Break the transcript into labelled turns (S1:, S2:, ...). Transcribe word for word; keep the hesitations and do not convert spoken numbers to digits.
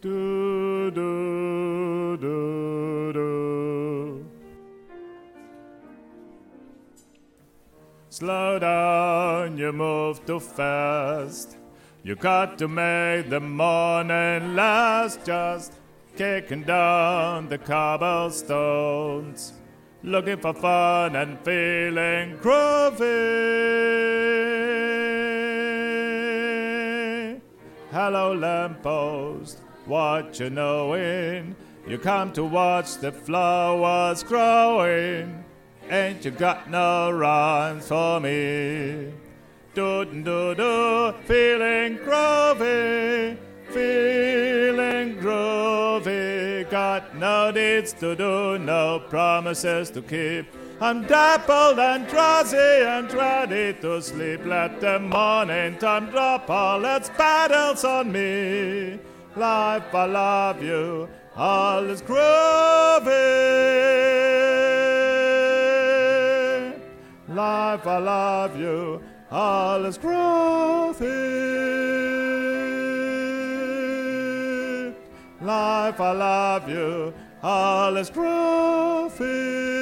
S1: Do, do, do, do. Slow down, you move too fast. You got to make the morning last. Just kicking down the cobblestones, looking for fun and feeling groovy. Hello, lamppost, what you knowing? You come to watch the flowers growing. Ain't you got no rhymes for me? Do do do, feeling groovy, feeling groovy. Got no deeds to do, no promises to keep. I'm dappled and drowsy and ready to sleep. Let the morning time drop all its battles on me. Life, I love you, all is groovy. Life, I love you, all is groovy. Life, I love you, all is groovy.